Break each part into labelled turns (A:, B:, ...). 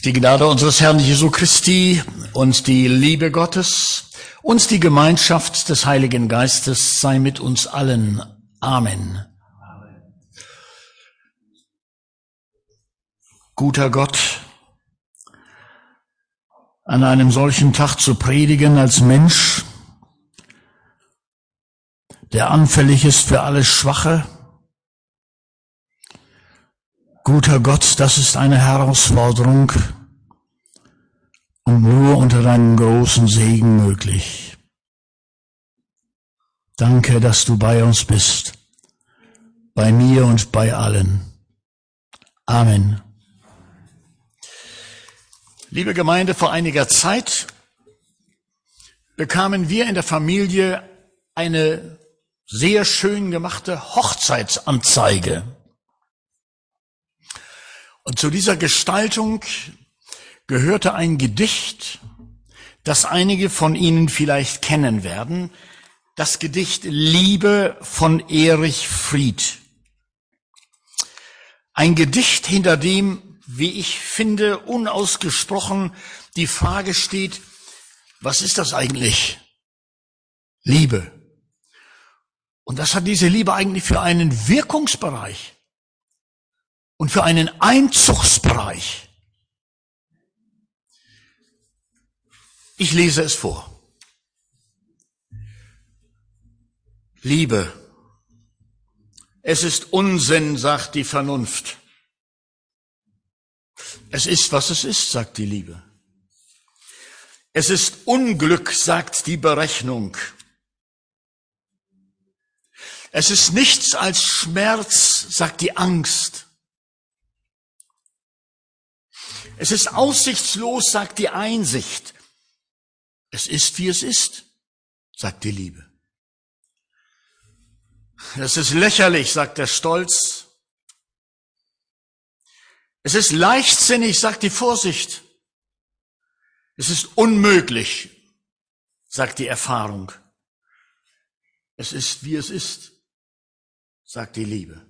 A: Die Gnade unseres Herrn Jesu Christi und die Liebe Gottes und die Gemeinschaft des Heiligen Geistes sei mit uns allen. Amen. Guter Gott, an einem solchen Tag zu predigen als Mensch, der anfällig ist für alles Schwache. Guter Gott, das ist eine Herausforderung und nur unter deinem großen Segen möglich. Danke, dass du bei uns bist, bei mir und bei allen. Amen. Liebe Gemeinde, vor einiger Zeit bekamen wir in der Familie eine sehr schön gemachte Hochzeitsanzeige. Und zu dieser Gestaltung gehörte ein Gedicht, das einige von Ihnen vielleicht kennen werden, das Gedicht Liebe von Erich Fried. Ein Gedicht, hinter dem, wie ich finde, unausgesprochen die Frage steht, was ist das eigentlich? Liebe. Und was hat diese Liebe eigentlich für einen Wirkungsbereich? Und für einen Einzugsbereich. Ich lese es vor. Liebe. Es ist Unsinn, sagt die Vernunft. Es ist, was es ist, sagt die Liebe. Es ist Unglück, sagt die Berechnung. Es ist nichts als Schmerz, sagt die Angst. Es ist aussichtslos, sagt die Einsicht. Es ist, wie es ist, sagt die Liebe. Es ist lächerlich, sagt der Stolz. Es ist leichtsinnig, sagt die Vorsicht. Es ist unmöglich, sagt die Erfahrung. Es ist, wie es ist, sagt die Liebe.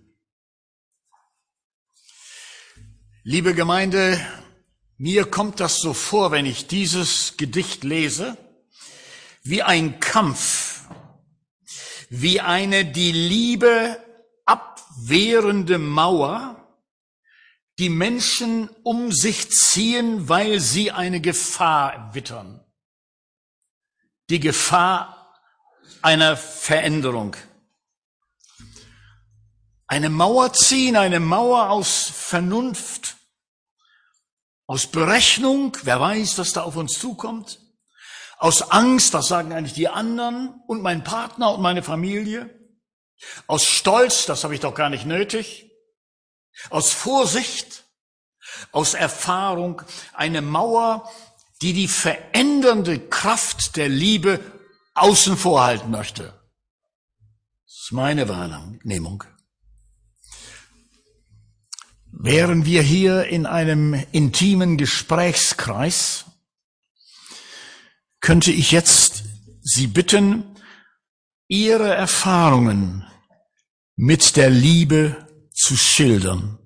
A: Liebe Gemeinde, mir kommt das so vor, wenn ich dieses Gedicht lese, wie ein Kampf, wie eine die Liebe abwehrende Mauer, die Menschen um sich ziehen, weil sie eine Gefahr wittern. Die Gefahr einer Veränderung. Eine Mauer ziehen, eine Mauer aus Vernunft, aus Berechnung, wer weiß, was da auf uns zukommt. Aus Angst, was sagen eigentlich die anderen und mein Partner und meine Familie. Aus Stolz, das habe ich doch gar nicht nötig. Aus Vorsicht, aus Erfahrung. Eine Mauer, die die verändernde Kraft der Liebe außen vor halten möchte. Das ist meine Wahrnehmung. Wären wir hier in einem intimen Gesprächskreis, könnte ich jetzt Sie bitten, Ihre Erfahrungen mit der Liebe zu schildern.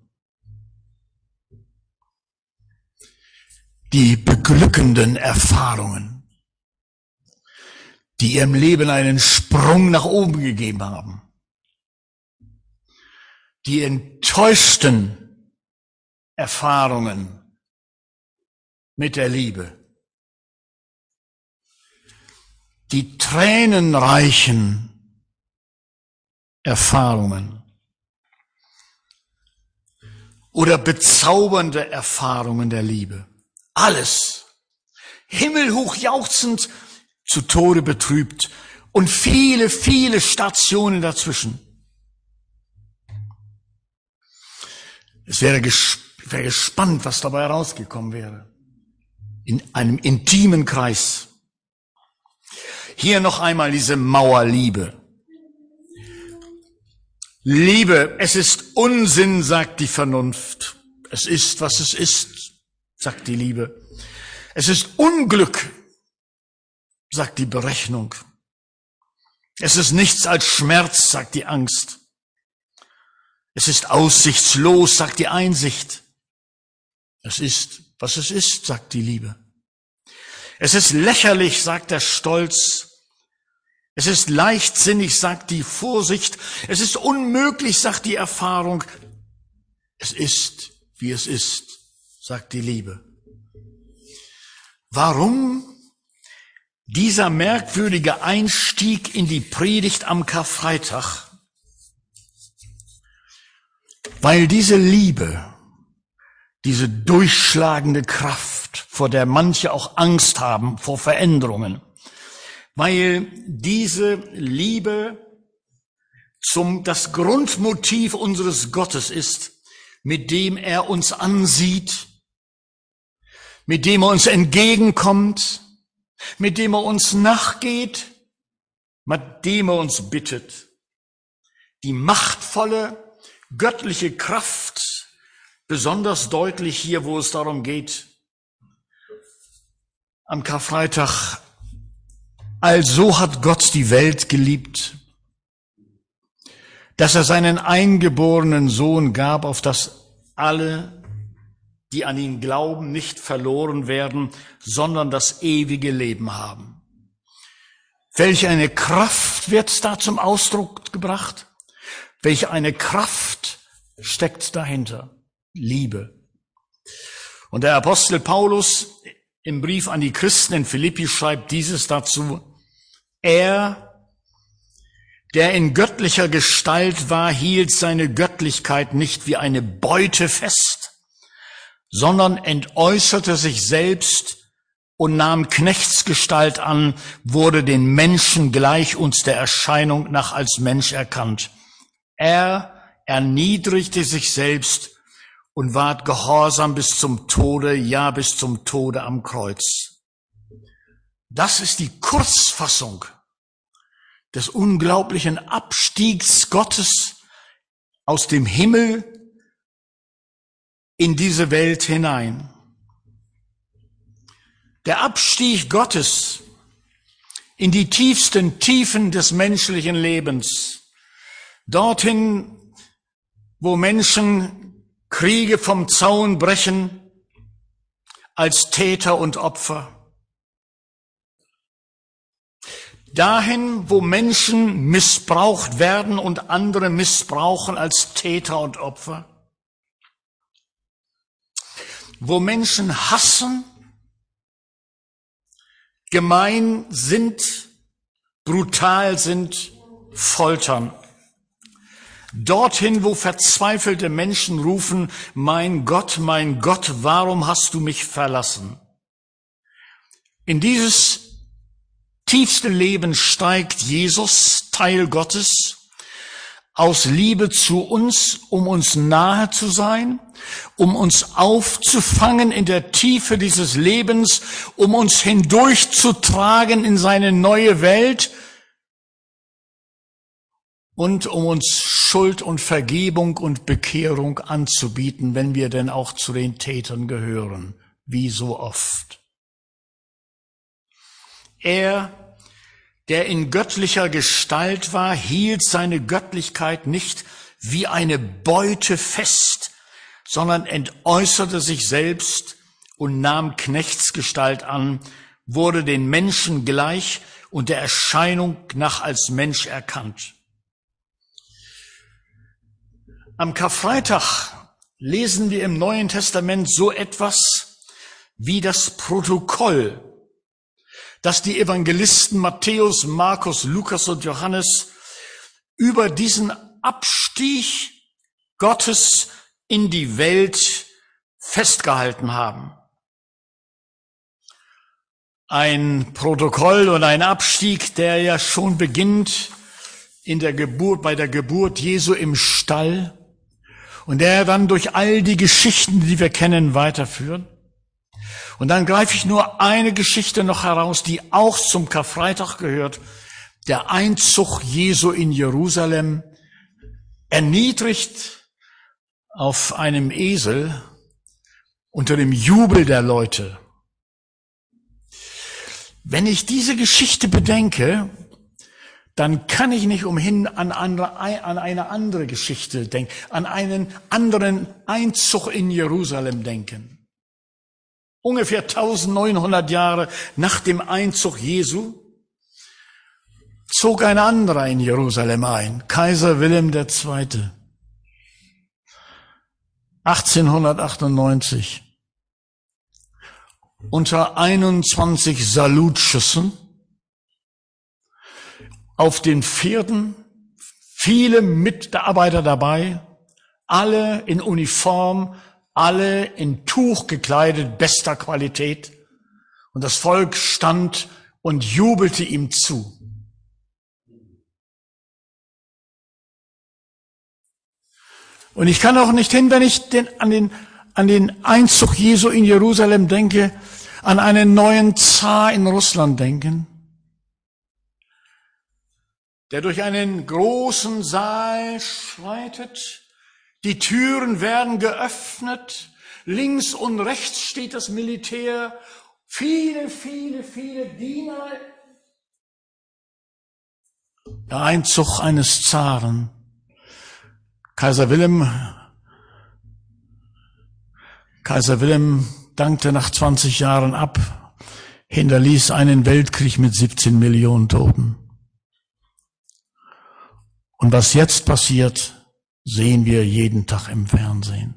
A: Die beglückenden Erfahrungen, die Ihrem Leben einen Sprung nach oben gegeben haben. Die enttäuschten Erfahrungen mit der Liebe. Die tränenreichen Erfahrungen oder bezaubernde Erfahrungen der Liebe. Alles himmelhoch jauchzend, zu Tode betrübt und viele, viele Stationen dazwischen. Es wäre gespannt, was dabei herausgekommen wäre. In einem intimen Kreis. Hier noch einmal diese Mauerliebe. Liebe, es ist Unsinn, sagt die Vernunft. Es ist, was es ist, sagt die Liebe. Es ist Unglück, sagt die Berechnung. Es ist nichts als Schmerz, sagt die Angst. Es ist aussichtslos, sagt die Einsicht. Es ist, was es ist, sagt die Liebe. Es ist lächerlich, sagt der Stolz. Es ist leichtsinnig, sagt die Vorsicht. Es ist unmöglich, sagt die Erfahrung. Es ist, wie es ist, sagt die Liebe. Warum dieser merkwürdige Einstieg in die Predigt am Karfreitag? Weil diese Liebe, diese durchschlagende Kraft, vor der manche auch Angst haben vor Veränderungen, weil diese Liebe das Grundmotiv unseres Gottes ist, mit dem er uns ansieht, mit dem er uns entgegenkommt, mit dem er uns nachgeht, mit dem er uns bittet. Die machtvolle, göttliche Kraft, besonders deutlich hier, wo es darum geht, am Karfreitag: Also hat Gott die Welt geliebt, dass er seinen eingeborenen Sohn gab, auf dass alle, die an ihn glauben, nicht verloren werden, sondern das ewige Leben haben. Welch eine Kraft wird da zum Ausdruck gebracht? Welch eine Kraft steckt dahinter? Liebe. Und der Apostel Paulus im Brief an die Christen in Philippi schreibt dieses dazu: Er, der in göttlicher Gestalt war, hielt seine Göttlichkeit nicht wie eine Beute fest, sondern entäußerte sich selbst und nahm Knechtsgestalt an, wurde den Menschen gleich und der Erscheinung nach als Mensch erkannt. Er erniedrigte sich selbst und ward gehorsam bis zum Tode, ja, bis zum Tode am Kreuz. Das ist die Kurzfassung des unglaublichen Abstiegs Gottes aus dem Himmel in diese Welt hinein. Der Abstieg Gottes in die tiefsten Tiefen des menschlichen Lebens, dorthin, wo Menschen Kriege vom Zaun brechen als Täter und Opfer. Dahin, wo Menschen missbraucht werden und andere missbrauchen als Täter und Opfer. Wo Menschen hassen, gemein sind, brutal sind, foltern. Dorthin, wo verzweifelte Menschen rufen: mein Gott, warum hast du mich verlassen? In dieses tiefste Leben steigt Jesus, Teil Gottes, aus Liebe zu uns, um uns nahe zu sein, um uns aufzufangen in der Tiefe dieses Lebens, um uns hindurchzutragen in seine neue Welt und um uns Schuld und Vergebung und Bekehrung anzubieten, wenn wir denn auch zu den Tätern gehören, wie so oft. Er, der in göttlicher Gestalt war, hielt seine Göttlichkeit nicht wie eine Beute fest, sondern entäußerte sich selbst und nahm Knechtsgestalt an, wurde den Menschen gleich und der Erscheinung nach als Mensch erkannt. Am Karfreitag lesen wir im Neuen Testament so etwas wie das Protokoll, dass die Evangelisten Matthäus, Markus, Lukas und Johannes über diesen Abstieg Gottes in die Welt festgehalten haben. Ein Protokoll und ein Abstieg, der ja schon beginnt bei der Geburt Jesu im Stall und der dann durch all die Geschichten, die wir kennen, weiterführt. Und dann greife ich nur eine Geschichte noch heraus, die auch zum Karfreitag gehört. Der Einzug Jesu in Jerusalem, erniedrigt auf einem Esel unter dem Jubel der Leute. Wenn ich diese Geschichte bedenke, dann kann ich nicht umhin an eine andere Geschichte denken, an einen anderen Einzug in Jerusalem denken. ungefähr 1900 Jahre nach dem Einzug Jesu, zog ein anderer in Jerusalem ein, Kaiser Wilhelm II. 1898. Unter 21 Salutschüssen auf den Pferden, viele Mitarbeiter dabei, alle in Uniform, alle in Tuch gekleidet, bester Qualität. Und das Volk stand und jubelte ihm zu. Und ich kann auch nicht hin, wenn ich an den Einzug Jesu in Jerusalem denke, an einen neuen Zar in Russland denken, der durch einen großen Saal schreitet. Die Türen werden geöffnet. Links und rechts steht das Militär. Viele, viele, viele Diener. Der Einzug eines Zaren. Kaiser Wilhelm dankte nach 20 Jahren ab, hinterließ einen Weltkrieg mit 17 Millionen Toten. Und was jetzt passiert, sehen wir jeden Tag im Fernsehen.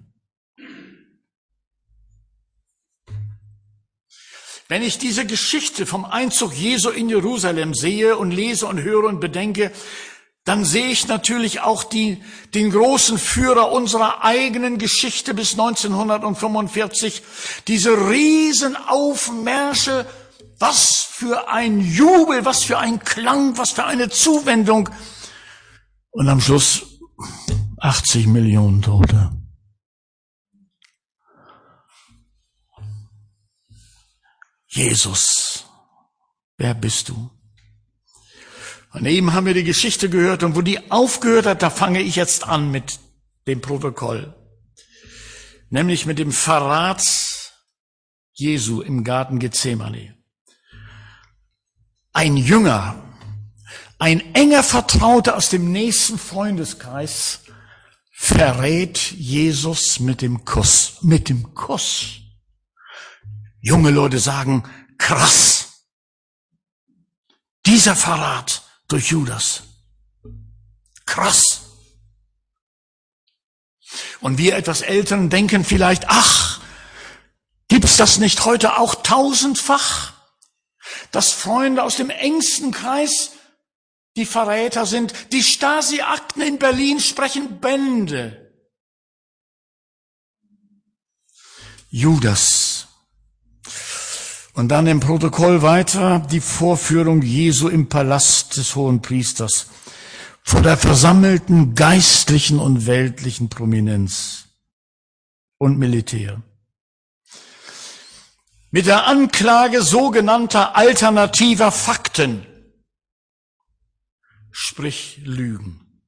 A: Wenn ich diese Geschichte vom Einzug Jesu in Jerusalem sehe und lese und höre und bedenke, dann sehe ich natürlich auch den großen Führer unserer eigenen Geschichte bis 1945, diese Riesenaufmärsche, was für ein Jubel, was für ein Klang, was für eine Zuwendung. Und am Schluss 80 Millionen Tote. Jesus, wer bist du? Und eben haben wir die Geschichte gehört und wo die aufgehört hat, da fange ich jetzt an mit dem Protokoll. Nämlich mit dem Verrat Jesu im Garten Gethsemane. Ein Jünger, ein enger Vertrauter aus dem nächsten Freundeskreis verrät Jesus mit dem Kuss. Mit dem Kuss. Junge Leute sagen, krass. Dieser Verrat durch Judas. Krass. Und wir etwas Älteren denken vielleicht, ach, gibt's das nicht heute auch tausendfach, dass Freunde aus dem engsten Kreis die Verräter sind? Die Stasi-Akten in Berlin sprechen Bände. Judas. Und dann im Protokoll weiter die Vorführung Jesu im Palast des Hohenpriesters vor der versammelten geistlichen und weltlichen Prominenz und Militär. Mit der Anklage sogenannter alternativer Fakten, sprich Lügen.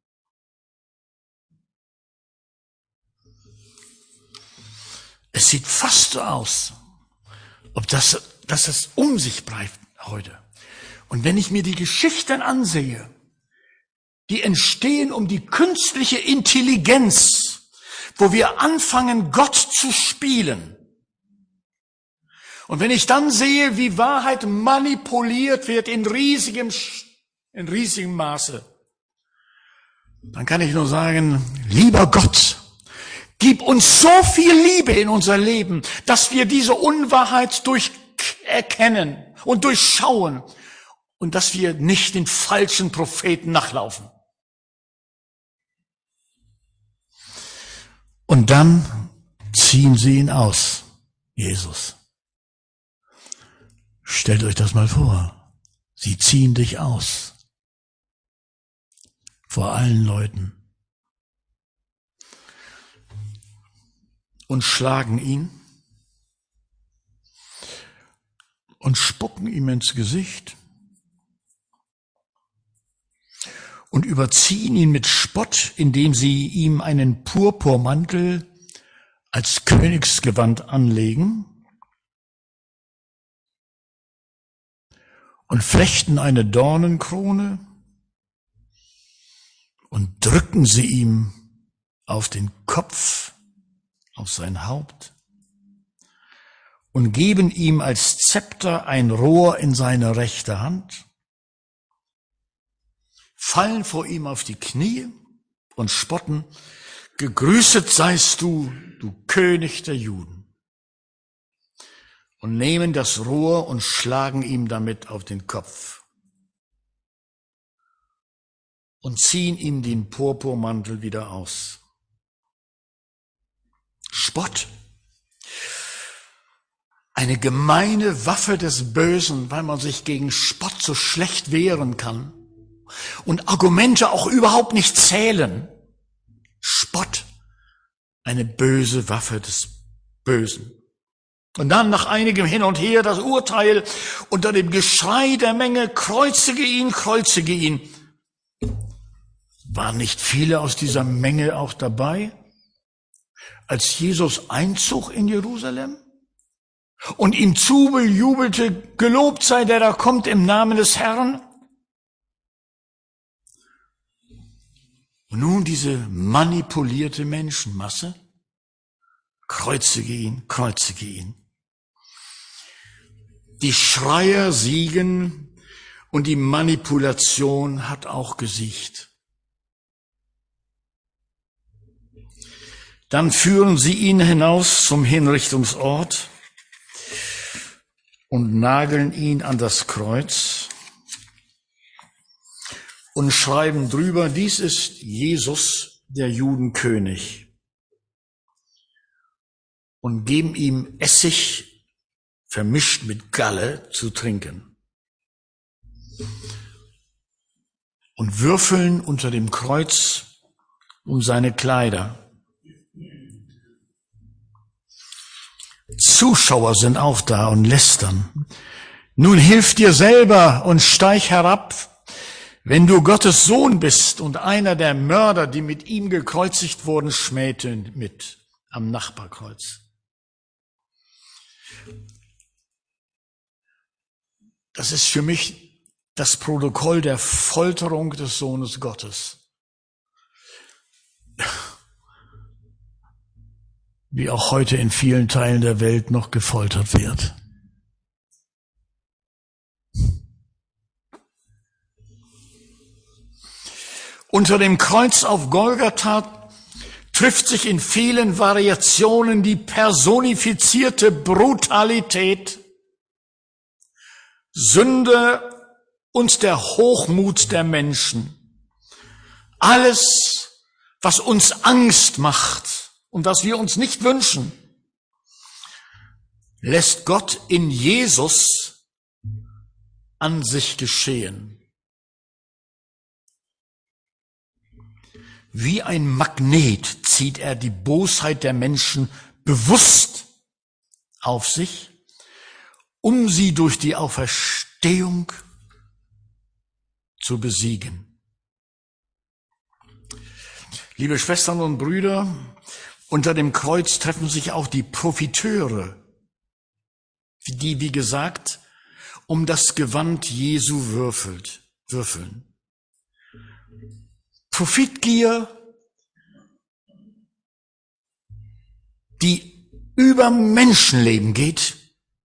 A: Es sieht fast so aus, ob dass es um sich greift heute. Und wenn ich mir die Geschichten ansehe, die entstehen um die künstliche Intelligenz, wo wir anfangen, Gott zu spielen. Und wenn ich dann sehe, wie Wahrheit manipuliert wird in riesigem Maße, dann kann ich nur sagen, lieber Gott, gib uns so viel Liebe in unser Leben, dass wir diese Unwahrheit erkennen und durchschauen und dass wir nicht den falschen Propheten nachlaufen. Und dann ziehen sie ihn aus, Jesus. Stellt euch das mal vor. Sie ziehen dich aus. Vor allen Leuten. Und schlagen ihn und spucken ihm ins Gesicht und überziehen ihn mit Spott, indem sie ihm einen Purpurmantel als Königsgewand anlegen und flechten eine Dornenkrone und drücken sie ihm auf den Kopf, auf sein Haupt und geben ihm als Zepter ein Rohr in seine rechte Hand, fallen vor ihm auf die Knie und spotten: Gegrüßet seist du, du König der Juden. Und nehmen das Rohr und schlagen ihm damit auf den Kopf und ziehen ihm den Purpurmantel wieder aus. Spott. Eine gemeine Waffe des Bösen, weil man sich gegen Spott so schlecht wehren kann und Argumente auch überhaupt nicht zählen. Spott, eine böse Waffe des Bösen. Und dann nach einigem Hin und Her das Urteil unter dem Geschrei der Menge: Kreuzige ihn, kreuzige ihn. Waren nicht viele aus dieser Menge auch dabei, als Jesus einzog in Jerusalem und ihm zubejubelte: Gelobt sei der da kommt im Namen des Herrn? Und nun diese manipulierte Menschenmasse: Kreuzige ihn, kreuzige ihn. Die Schreier siegen und die Manipulation hat auch gesiegt. Dann führen sie ihn hinaus zum Hinrichtungsort und nageln ihn an das Kreuz und schreiben drüber: Dies ist Jesus, der Judenkönig. Und geben ihm Essig vermischt mit Galle zu trinken. Und würfeln unter dem Kreuz um seine Kleider. Zuschauer sind auch da und lästern: Nun hilf dir selber und steig herab, wenn du Gottes Sohn bist. Und einer der Mörder, die mit ihm gekreuzigt wurden, schmähte mit am Nachbarkreuz. Das ist für mich das Protokoll der Folterung des Sohnes Gottes. Wie auch heute in vielen Teilen der Welt noch gefoltert wird. Unter dem Kreuz auf Golgatha trifft sich in vielen Variationen die personifizierte Brutalität, Sünde und der Hochmut der Menschen. Alles, was uns Angst macht und was wir uns nicht wünschen, lässt Gott in Jesus an sich geschehen. Wie ein Magnet zieht er die Bosheit der Menschen bewusst auf sich, um sie durch die Auferstehung zu besiegen. Liebe Schwestern und Brüder, unter dem Kreuz treffen sich auch die Profiteure, die, wie gesagt, um das Gewand Jesu würfeln. Profitgier, die über Menschenleben geht.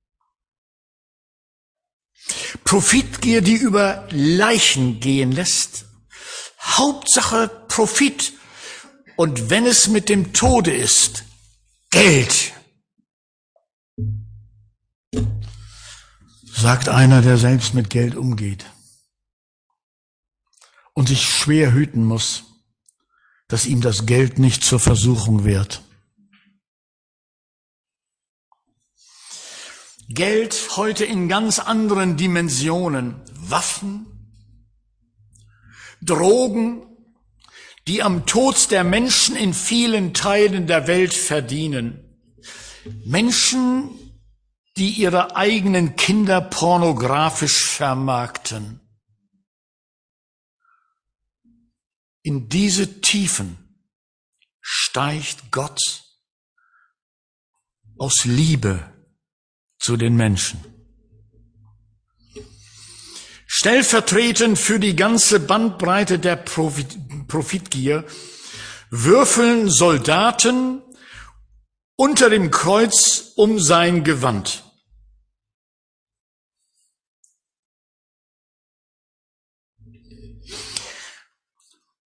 A: Profitgier, die über Leichen gehen lässt. Hauptsache Profit. Und wenn es mit dem Tode ist, Geld. Sagt einer, der selbst mit Geld umgeht und sich schwer hüten muss, dass ihm das Geld nicht zur Versuchung wird. Geld heute in ganz anderen Dimensionen. Waffen, Drogen, die am Tod der Menschen in vielen Teilen der Welt verdienen. Menschen, die ihre eigenen Kinder pornografisch vermarkten. In diese Tiefen steigt Gott aus Liebe zu den Menschen. Stellvertretend für die ganze Bandbreite der Profitgier würfeln Soldaten unter dem Kreuz um sein Gewand.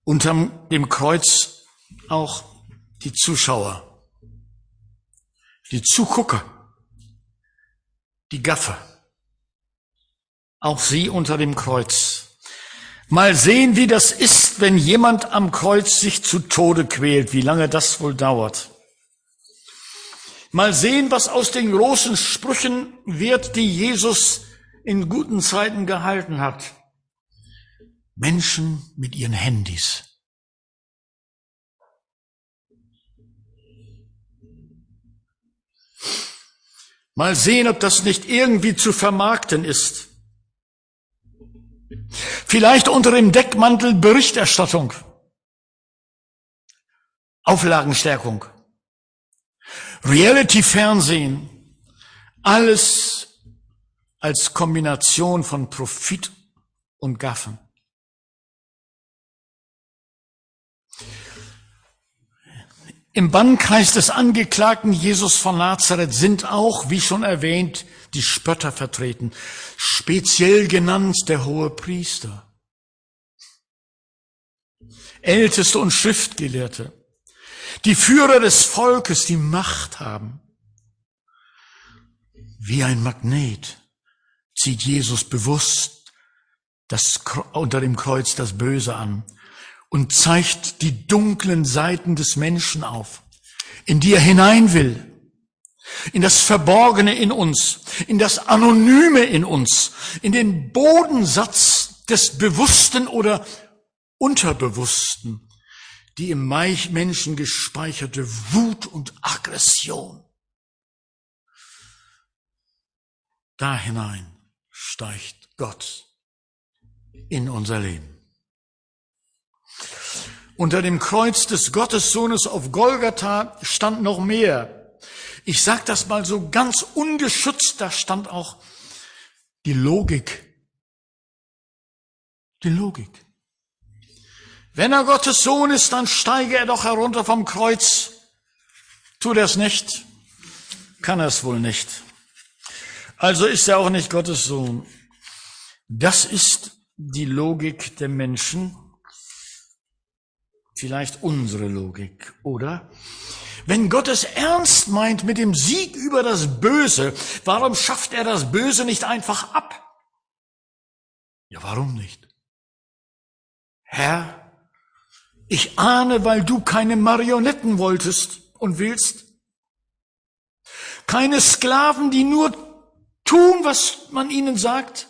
A: Unterm dem Kreuz auch die Zuschauer, die Zugucker, die Gaffer. Auch sie unter dem Kreuz. Mal sehen, wie das ist, wenn jemand am Kreuz sich zu Tode quält, wie lange das wohl dauert. Mal sehen, was aus den großen Sprüchen wird, die Jesus in guten Zeiten gehalten hat. Menschen mit ihren Handys. Mal sehen, ob das nicht irgendwie zu vermarkten ist. Vielleicht unter dem Deckmantel Berichterstattung, Auflagenstärkung, Reality-Fernsehen, alles als Kombination von Profit und Gaffen. Im Bannkreis des Angeklagten Jesus von Nazareth sind auch, wie schon erwähnt, die Spötter vertreten, speziell genannt der Hohepriester, Älteste und Schriftgelehrte, die Führer des Volkes, die Macht haben. Wie ein Magnet zieht Jesus bewusst unter dem Kreuz das Böse an und zeigt die dunklen Seiten des Menschen auf, in die er hinein will, in das Verborgene in uns, in das Anonyme in uns, in den Bodensatz des Bewussten oder Unterbewussten, die im Menschen gespeicherte Wut und Aggression. Da hinein steigt Gott in unser Leben. Unter dem Kreuz des Gottessohnes auf Golgatha stand noch mehr. Ich sage das mal so ganz ungeschützt, da stand auch die Logik. Die Logik. Wenn er Gottes Sohn ist, dann steige er doch herunter vom Kreuz. Tut er es nicht? Kann er es wohl nicht. Also ist er auch nicht Gottes Sohn. Das ist die Logik der Menschen. Vielleicht unsere Logik, oder? Wenn Gott es ernst meint mit dem Sieg über das Böse, warum schafft er das Böse nicht einfach ab? Ja, warum nicht? Herr, ich ahne, weil du keine Marionetten wolltest und willst. Keine Sklaven, die nur tun, was man ihnen sagt,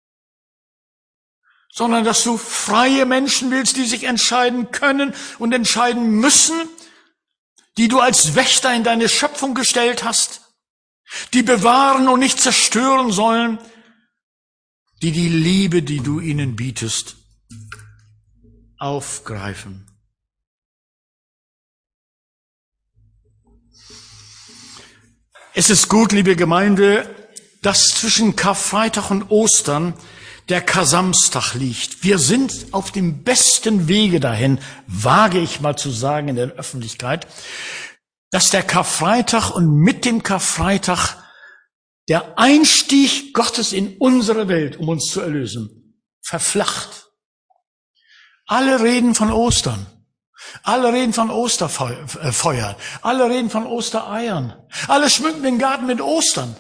A: sondern dass du freie Menschen willst, die sich entscheiden können und entscheiden müssen, die du als Wächter in deine Schöpfung gestellt hast, die bewahren und nicht zerstören sollen, die die Liebe, die du ihnen bietest, aufgreifen. Es ist gut, liebe Gemeinde, dass zwischen Karfreitag und Ostern der Kar-Samstag liegt. Wir sind auf dem besten Wege dahin, wage ich mal zu sagen in der Öffentlichkeit, dass der Karfreitag und mit dem Karfreitag der Einstieg Gottes in unsere Welt, um uns zu erlösen, verflacht. Alle reden von Ostern. Alle reden von Osterfeuer. Alle reden von Ostereiern. Alle schmücken den Garten mit Ostern.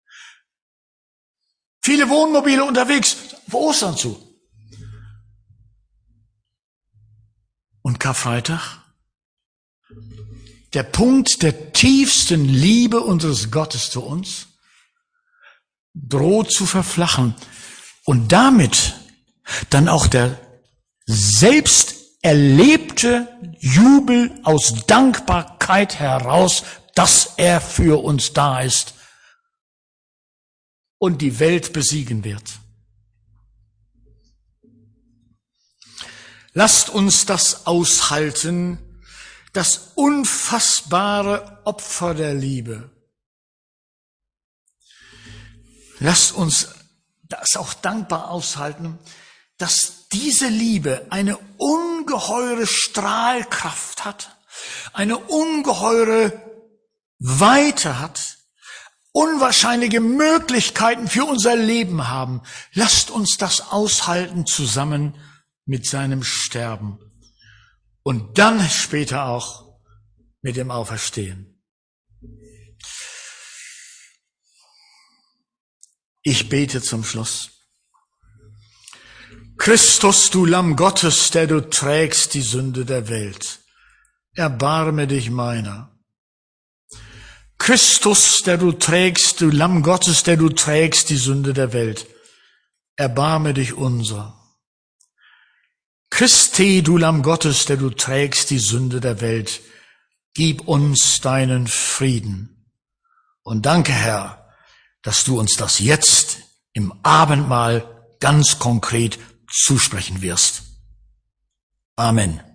A: Viele Wohnmobile unterwegs, auf Ostern zu. Und Karfreitag? Der Punkt der tiefsten Liebe unseres Gottes zu uns droht zu verflachen. Und damit dann auch der selbst erlebte Jubel aus Dankbarkeit heraus, dass er für uns da ist und die Welt besiegen wird. Lasst uns das aushalten, das unfassbare Opfer der Liebe. Lasst uns das auch dankbar aushalten, dass diese Liebe eine ungeheure Strahlkraft hat, eine ungeheure Weite hat, unwahrscheinliche Möglichkeiten für unser Leben haben. Lasst uns das aushalten zusammen mit seinem Sterben. und dann später auch mit dem Auferstehen. Ich bete zum Schluss. Christus, du Lamm Gottes, der du trägst die Sünde der Welt, erbarme dich meiner. Christus, der du trägst, du Lamm Gottes, der du trägst die Sünde der Welt, erbarme dich unser. Christi, du Lamm Gottes, der du trägst die Sünde der Welt, gib uns deinen Frieden. Und danke, Herr, dass du uns das jetzt im Abendmahl ganz konkret zusprechen wirst. Amen.